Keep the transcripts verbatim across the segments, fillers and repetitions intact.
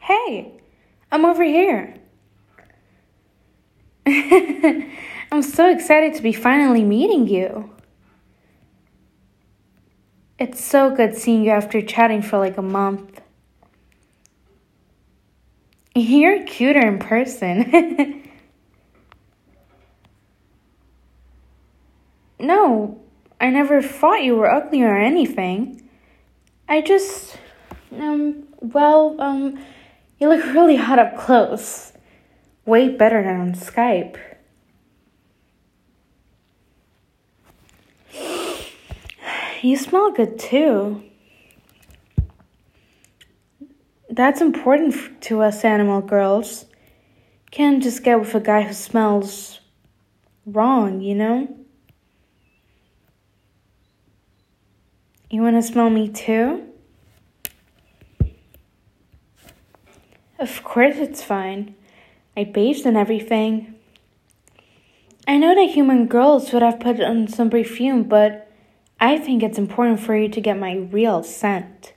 Hey, I'm over here. I'm so excited to be finally meeting you. It's so good seeing you after chatting for like a month. You're cuter in person. No, I never thought you were ugly or anything. I just, um, well, um, you look really hot up close. Way better than on Skype. You smell good too. That's important f- to us animal girls. Can't just get with a guy who smells wrong, you know? You wanna smell me too? Of course it's fine. I bathed and everything. I know that human girls would have put on some perfume, but I think it's important for you to get my real scent.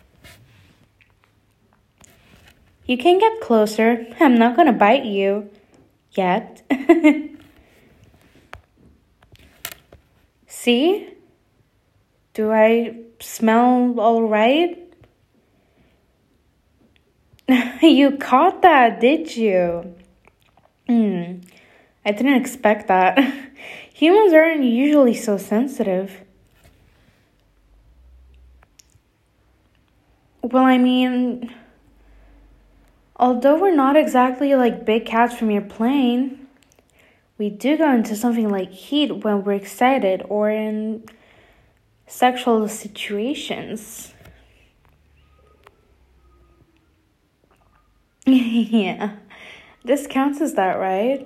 You can get closer. I'm not gonna bite you. Yet. See? Do I smell alright? You caught that, did you? Hmm. I didn't expect that. Humans aren't usually so sensitive. Well, I mean, although we're not exactly like big cats from your plane, we do go into something like heat when we're excited or in sexual situations. Yeah, this counts as that, right?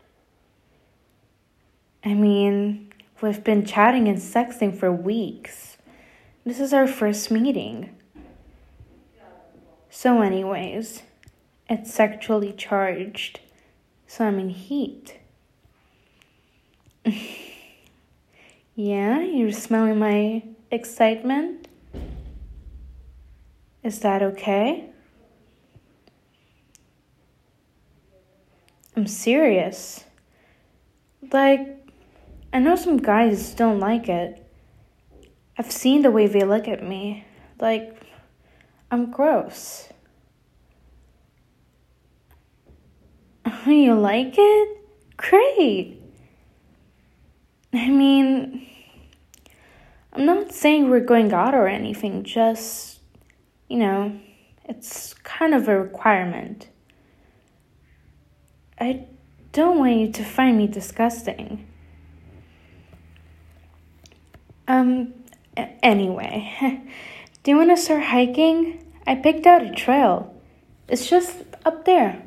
I mean, we've been chatting and sexting for weeks. This is our first meeting. So, anyways, it's sexually charged, so I'm in heat. Yeah, you're smelling my excitement? Is that okay? I'm serious. Like, I know some guys don't like it. I've seen the way they look at me. Like, I'm gross. You like it? Great. I mean, I'm not saying we're going out or anything, just, you know, it's kind of a requirement. I don't want you to find me disgusting. Um, a- anyway, do you want to start hiking? I picked out a trail. It's just up there.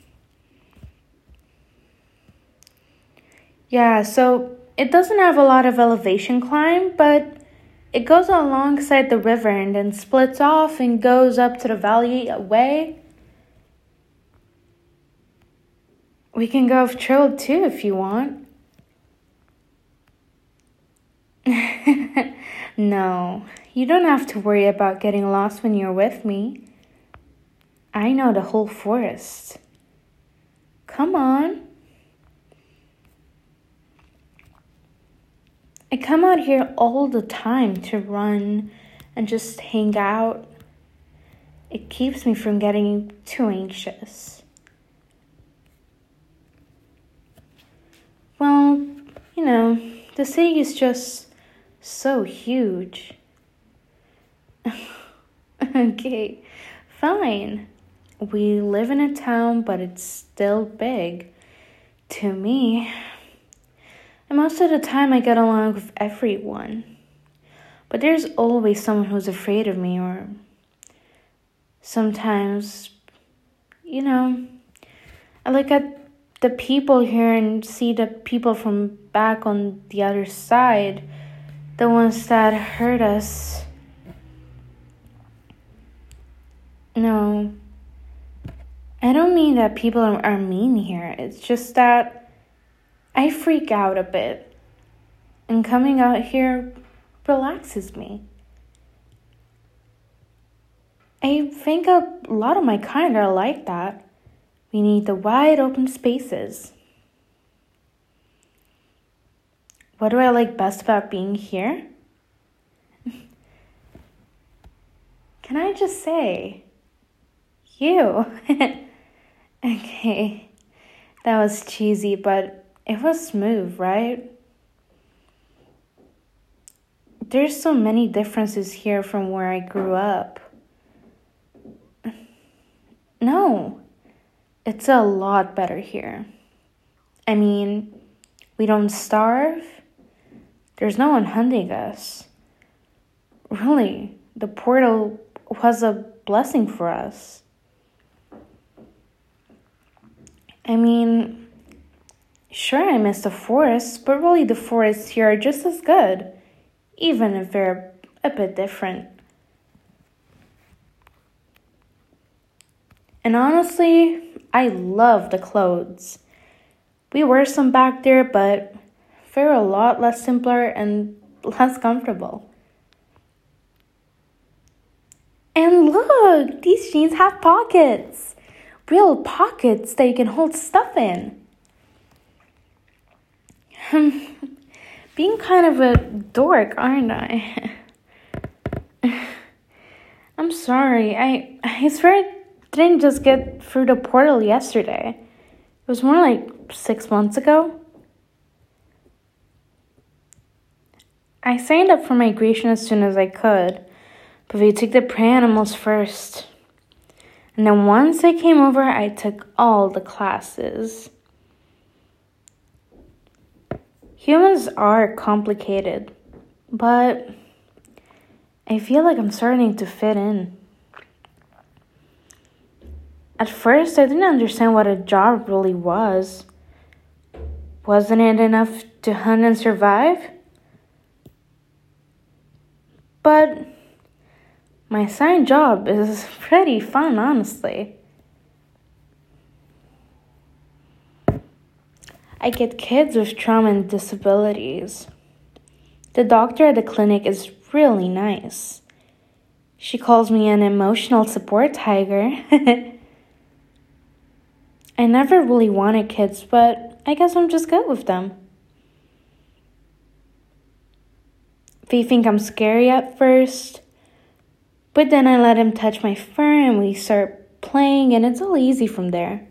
Yeah, so it doesn't have a lot of elevation climb, but it goes alongside the river and then splits off and goes up to the valley way. We can go off trail too if you want. No, you don't have to worry about getting lost when you're with me. I know the whole forest. Come on. I come out here all the time to run and just hang out. It keeps me from getting too anxious. Well, you know, the city is just so huge. Okay, fine. We live in a town, but it's still big. To me. And most of the time I get along with everyone. But there's always someone who's afraid of me, or sometimes, you know, I look at the people here and see the people from back on the other side, the ones that hurt us. No, I don't mean that people are mean here. It's just that I freak out a bit, and coming out here relaxes me. I think a lot of my kind are like that. We need the wide open spaces. What do I like best about being here? Can I just say, you? Okay, that was cheesy, but it was smooth, right? There's so many differences here from where I grew up. No, it's a lot better here. I mean, we don't starve. There's no one hunting us. Really, the portal was a blessing for us. I mean, sure, I miss the forests, but really the forests here are just as good, even if they're a bit different. And honestly, I love the clothes. We wear some back there, but they're a lot less simpler and less comfortable. And look, these jeans have pockets. Real pockets that you can hold stuff in. Being kind of a dork, aren't I? I'm sorry. I I swear I didn't just get through the portal yesterday. It was more like six months ago. I signed up for migration as soon as I could, but they took the prey animals first. And then once I came over, I took all the classes. Humans are complicated, but I feel like I'm starting to fit in. At first, I didn't understand what a job really was. Wasn't it enough to hunt and survive? But my side job is pretty fun, honestly. I get kids with trauma and disabilities. The doctor at the clinic is really nice. She calls me an emotional support tiger. I never really wanted kids, but I guess I'm just good with them. They think I'm scary at first, but then I let him touch my fur and we start playing, and it's all easy from there.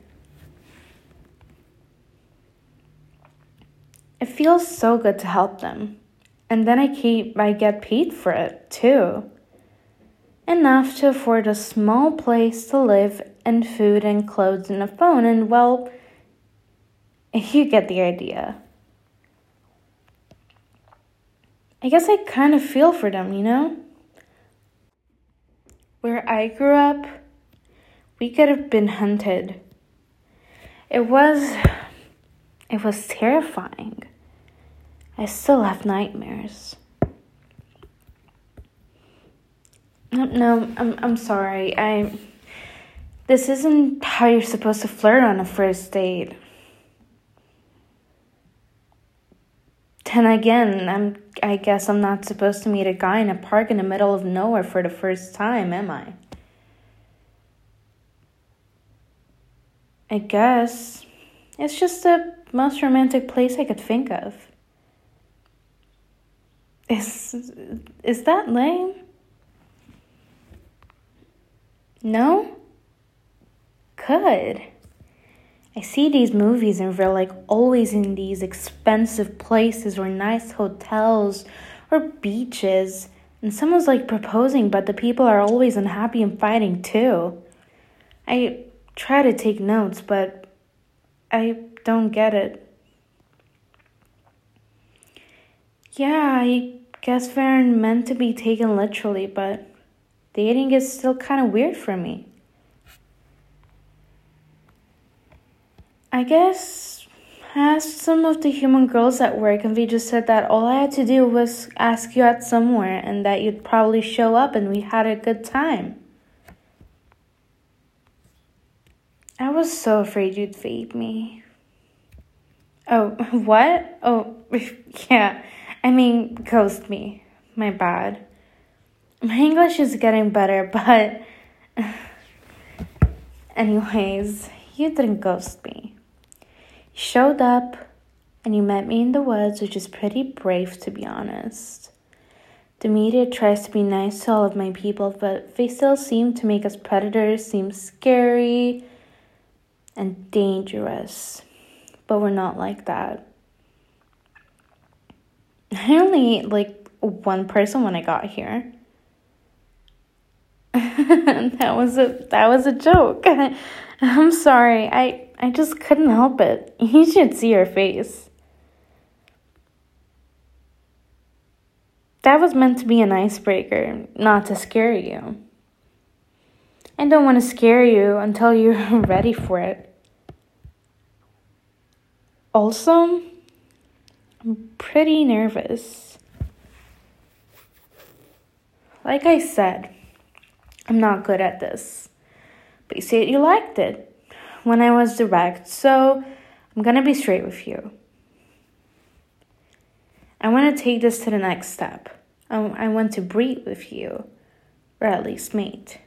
It feels so good to help them. And then I keep I get paid for it too. Enough to afford a small place to live and food and clothes and a phone, and well, you get the idea. I guess I kind of feel for them, you know? Where I grew up, we could have been hunted. It was it was terrifying. I still have nightmares. No, no, I'm I'm sorry. I this isn't how you're supposed to flirt on a first date. Then again, I'm I guess I'm not supposed to meet a guy in a park in the middle of nowhere for the first time, am I? I guess it's just the most romantic place I could think of. Is is that lame? No? Good. I see these movies and they're like always in these expensive places or nice hotels or beaches. And someone's like proposing, but the people are always unhappy and fighting too. I try to take notes, but I don't get it. Yeah, I guess they aren't meant to be taken literally, but dating is still kind of weird for me. I guess I asked some of the human girls at work and they just said that all I had to do was ask you out somewhere and that you'd probably show up and we had a good time. I was so afraid you'd fade me. Oh, what? Oh, yeah. I mean, ghost me. My bad. My English is getting better, but Anyways, you didn't ghost me. You showed up and you met me in the woods, which is pretty brave, to be honest. The media tries to be nice to all of my people, but they still seem to make us predators seem scary and dangerous. But we're not like that. I only ate like one person when I got here. that was a that was a joke. I'm sorry. I I just couldn't help it. You should see her face. That was meant to be an icebreaker, not to scare you. I don't want to scare you until you're ready for it. Also, I'm pretty nervous. Like I said, I'm not good at this. But you said you liked it when I was direct, so I'm gonna be straight with you. I want to take this to the next step. I, I want to breed with you, or at least mate.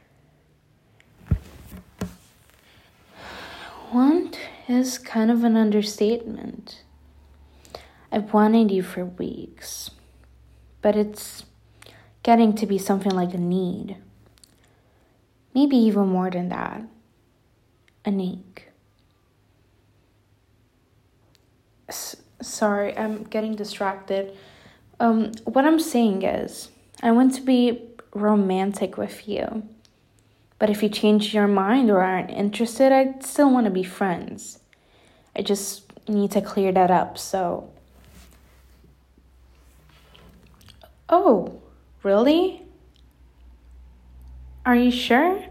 Want is kind of an understatement. I've wanted you for weeks, but it's getting to be something like a need. Maybe even more than that. An ache. S- sorry, I'm getting distracted. Um, what I'm saying is, I want to be romantic with you. But if you change your mind or aren't interested, I still want to be friends. I just need to clear that up, so... Oh, really? Are you sure?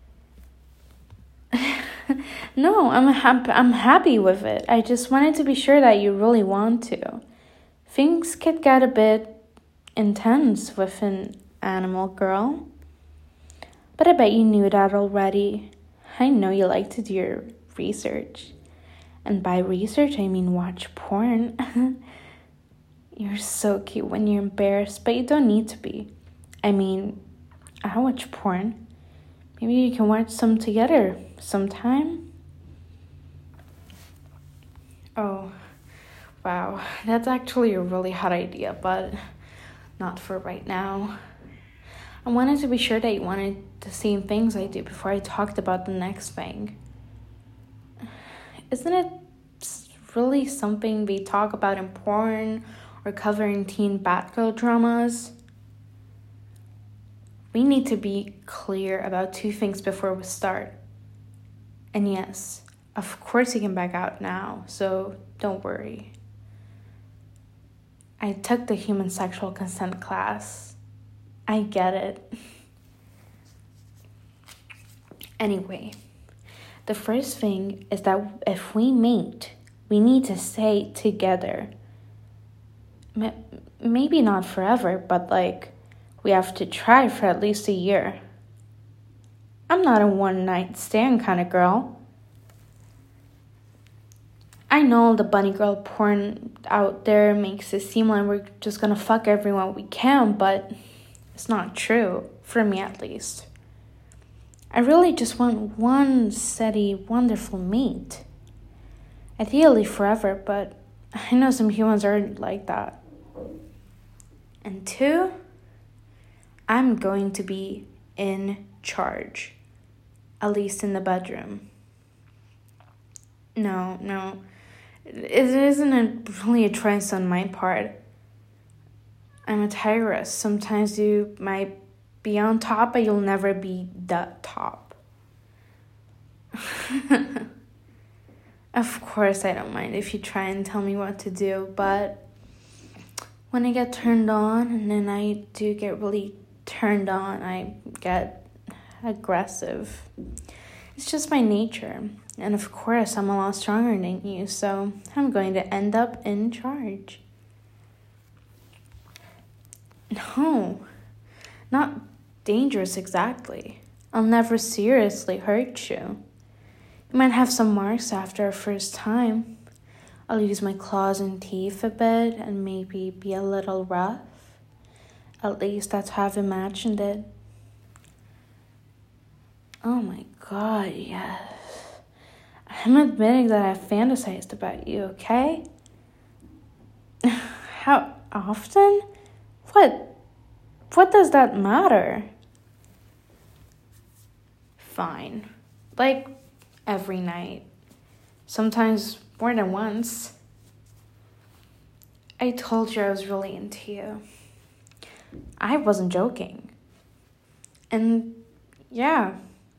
No, I'm happy. I'm happy with it. I just wanted to be sure that you really want to. Things could get a bit intense with an animal girl. But I bet you knew that already. I know you like to do your research. And by research, I mean watch porn. You're so cute when you're embarrassed, but you don't need to be. I mean, I watch porn. Maybe you can watch some together sometime. Oh, wow. That's actually a really hot idea, but not for right now. I wanted to be sure that you wanted the same things I do before I talked about the next thing. Isn't it really something we talk about in porn or cover in teen Batgirl dramas? We need to be clear about two things before we start. And yes, of course you can back out now, so don't worry. I took the human sexual consent class. I get it. Anyway, the first thing is that if we mate, we need to stay together. Maybe not forever, but like, we have to try for at least a year. I'm not a one-night stand kind of girl. I know the bunny girl porn out there makes it seem like we're just gonna fuck everyone we can, but it's not true, for me at least. I really just want one steady, wonderful mate. Ideally forever, but I know some humans aren't like that. And two, I'm going to be in charge, at least in the bedroom. No, no, it isn't a, really a choice on my part. I'm a tigress. Sometimes you might be on top, but you'll never be the top. Of course, I don't mind if you try and tell me what to do, but when I get turned on, and then I do get really turned on, I get aggressive. It's just my nature. And of course, I'm a lot stronger than you, so I'm going to end up in charge. No, not dangerous exactly. I'll never seriously hurt you. You might have some marks after our first time. I'll use my claws and teeth a bit and maybe be a little rough. At least that's how I've imagined it. Oh my god, yes. I'm admitting that I fantasized about you, okay? How often? What? What does that matter? Fine. Like every night. Sometimes more than once. I told you I was really into you. I wasn't joking. And yeah,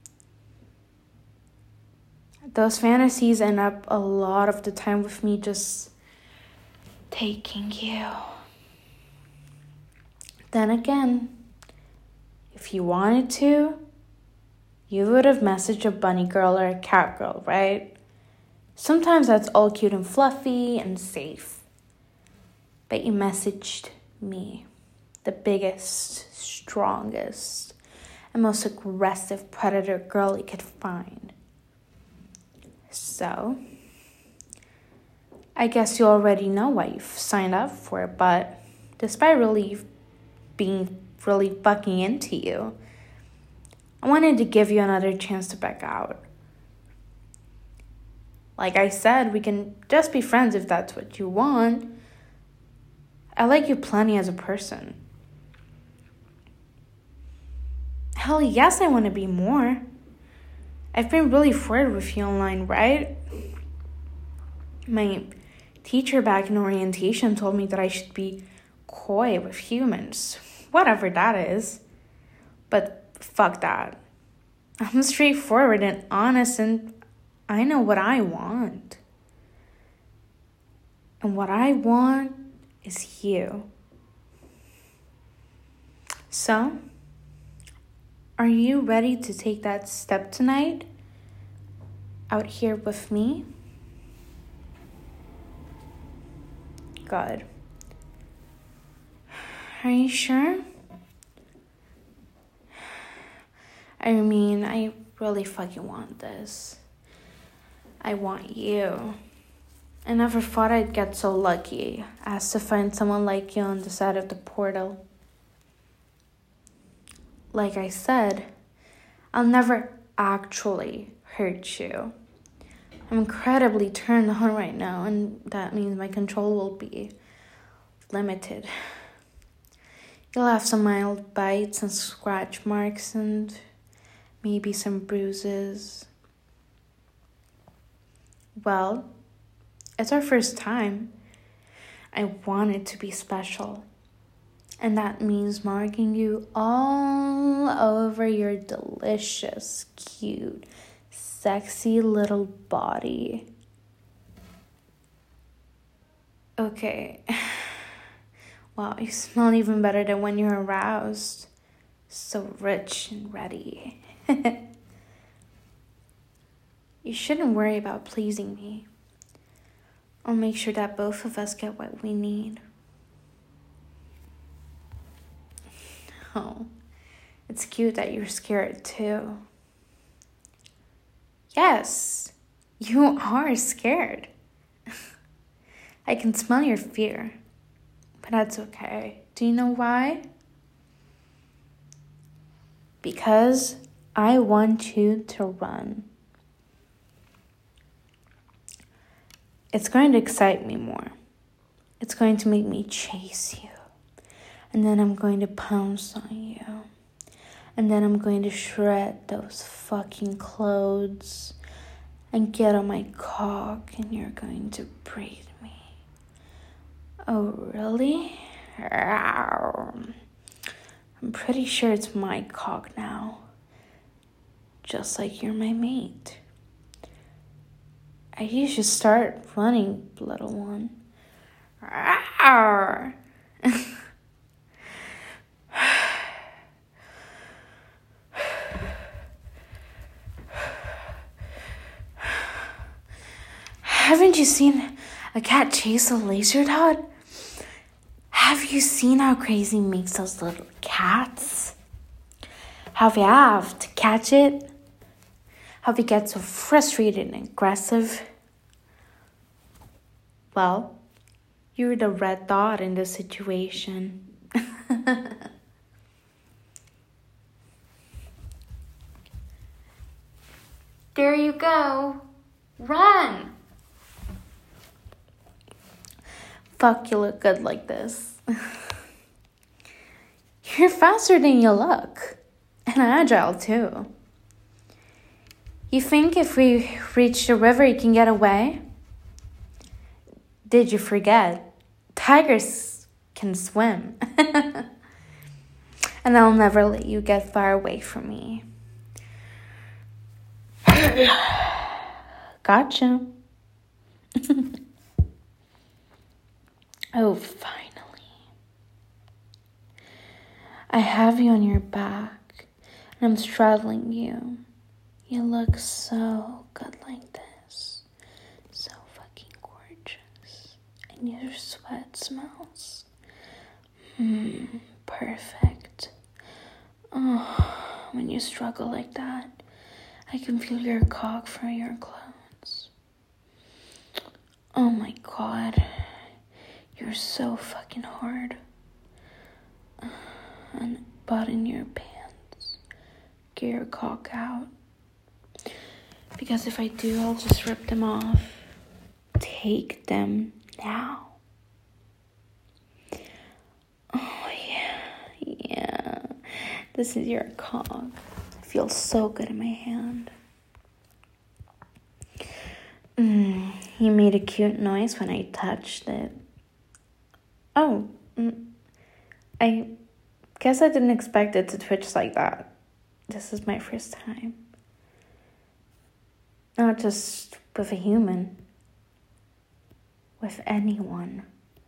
those fantasies end up a lot of the time with me just taking you. Then again, if you wanted to, you would have messaged a bunny girl or a cat girl, right? Sometimes that's all cute and fluffy and safe. But you messaged me, the biggest, strongest, and most aggressive predator girl you could find. So, I guess you already know what you've signed up for, but despite really being really fucking into you, I wanted to give you another chance to back out. Like I said, we can just be friends if that's what you want. I like you plenty as a person. Hell yes, I want to be more. I've been really flirted with you online, right? My teacher back in orientation told me that I should be coy with humans. Whatever that is. But fuck that. I'm straightforward and honest, and I know what I want. And what I want is you. So, are you ready to take that step tonight? Out here with me? Good. Are you sure? I mean, I really fucking want this. I want you. I never thought I'd get so lucky as to find someone like you on the side of the portal. Like I said, I'll never actually hurt you. I'm incredibly turned on right now, and that means my control will be limited. You'll have some mild bites and scratch marks and maybe some bruises. Well, it's our first time. I want it to be special. And that means marking you all over your delicious, cute, sexy little body. Okay. Wow, you smell even better than when you're aroused. So rich and ready. You shouldn't worry about pleasing me. I'll make sure that both of us get what we need. Oh, it's cute that you're scared too. Yes, you are scared. I can smell your fear, but that's okay. Do you know why? Because I want you to run. It's going to excite me more. It's going to make me chase you. And then I'm going to pounce on you. And then I'm going to shred those fucking clothes and get on my cock, and you're going to breathe me. Oh, really? I'm pretty sure it's my cock now. Just like you're my mate. You should start running, little one. Haven't you seen a cat chase a laser dot? Have you seen how crazy it makes those little cats? How they have to catch it? How they get so frustrated and aggressive? Well, you're the red dot in this situation. There you go. Run. Fuck, you look good like this. You're faster than you look. And agile, too. You think if we reach the river, you can get away? Did you forget? Tigers can swim. And I'll never let you get far away from me. Gotcha. Oh, finally. I have you on your back, and I'm straddling you. You look so good like this. So fucking gorgeous. And your sweat smells. Mmm, perfect. Oh, when you struggle like that, I can feel your cock from your clothes. Oh my god. You're so fucking hard. And button your pants. Get your cock out. Because if I do, I'll just rip them off. Take them now. Oh yeah, yeah. This is your cock. It feels so good in my hand. Mm, you made a cute noise when I touched it. Oh, mm, I guess I didn't expect it to twitch like that. This is my first time. Not just with a human. With anyone.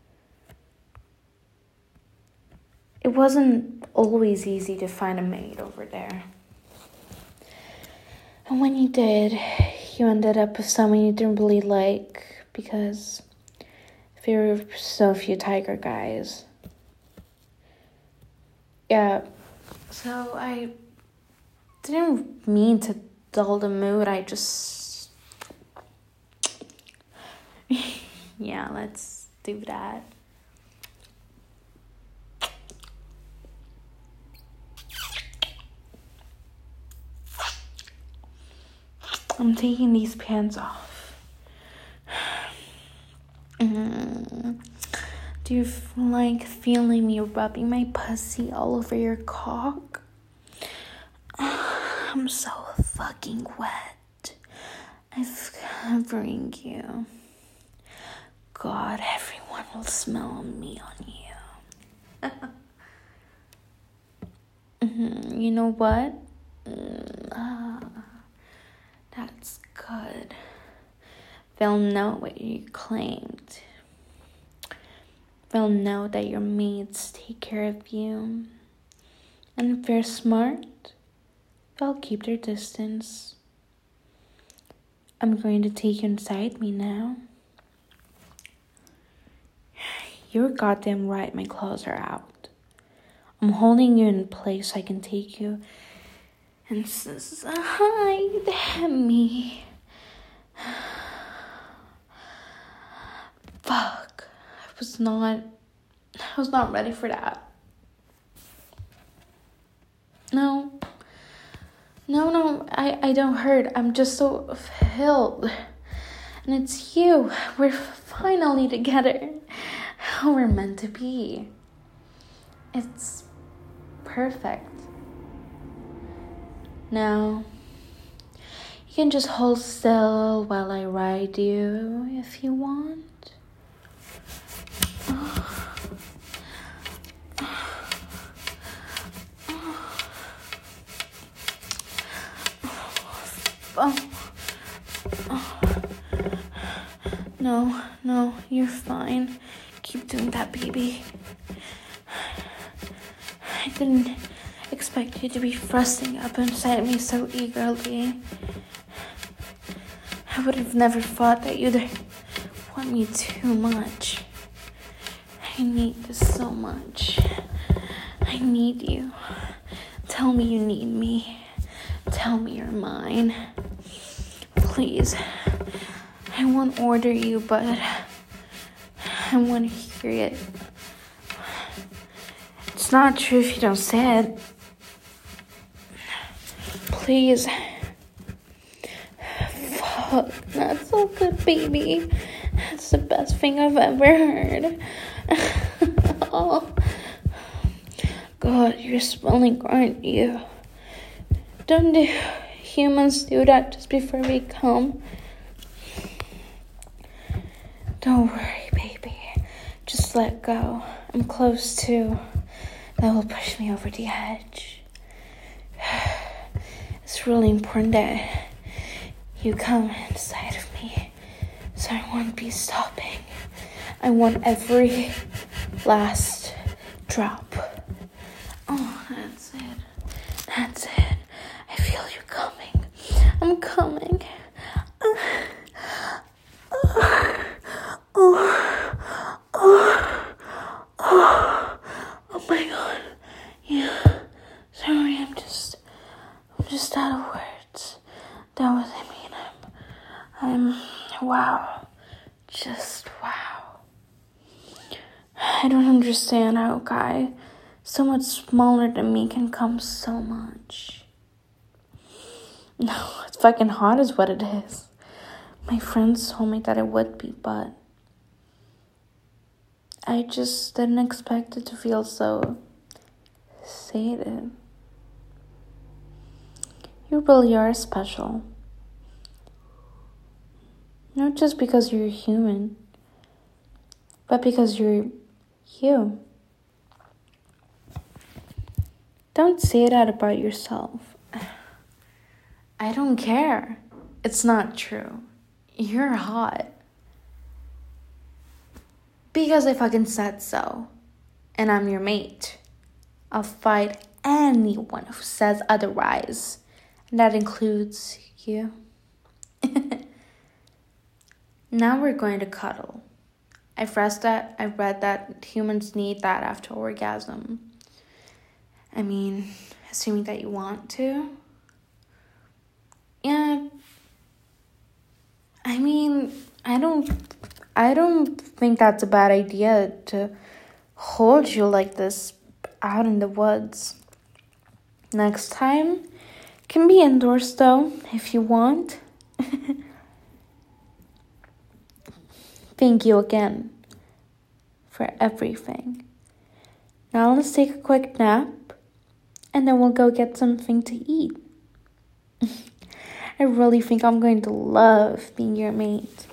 It wasn't always easy to find a mate over there. And when you did, you ended up with someone you didn't really like because there were so few tiger guys. Yeah, so I didn't mean to dull the mood. I just... yeah, let's do that. I'm taking these pants off. Mm. Do you f- like feeling me rubbing my pussy all over your cock? I'm so fucking wet. I'm covering you. God, everyone will smell me on you. mm-hmm. You know what? Mm, ah, that's good. They'll know what you claimed. They'll know that your mates take care of you. And if they're smart, they'll keep their distance. I'm going to take you inside me now. You're goddamn right, my clothes are out. I'm holding you in place so I can take you and hide me. Fuck. I was not, I was not ready for that. No. No, no, I, I don't hurt. I'm just so filled. And it's you. We're finally together. How we're meant to be. It's perfect. Now, you can just hold still while I ride you if you want. Oh. Oh. No, no, you're fine. Keep doing that, baby. I didn't expect you to be thrusting up inside me so eagerly. I would have never thought that you'd want me too much. I need this so much. I need you. Tell me you need me. Tell me you're mine. Please. I won't order you, but I want to hear it. It's not true if you don't say it. Please. hug. That's so good, baby. That's the best thing I've ever heard. Oh, God, you're smelling, aren't you? Don't do humans do that just before we come? Don't worry, baby. Just let go. I'm close too. That will push me over the edge. It's really important that you come inside of me, so I won't be stopping. I want every last drop. Oh, that's it. That's it. I feel you coming. I'm coming. Uh, uh, oh, oh, oh, oh my God. Yeah. Sorry, I'm just, I'm just out of words. That was, I mean, I'm, I'm, wow. Just wow. I don't understand how a guy so much smaller than me can come so much. No, it's fucking hot is what it is. My friends told me that it would be, but I just didn't expect it to feel so sated. You really are special. Not just because you're human, but because you're you. Don't say that about yourself. I don't care. It's not true. You're hot. Because I fucking said so. And I'm your mate. I'll fight anyone who says otherwise. And that includes you. Now we're going to cuddle. I've read that, I've read that humans need that after orgasm. I mean, assuming that you want to. Yeah. I mean, I don't, I don't think that's a bad idea to hold you like this out in the woods. Next time, can be indoors though, if you want. Thank you again for everything. Now let's take a quick nap, and then we'll go get something to eat. I really think I'm going to love being your mate.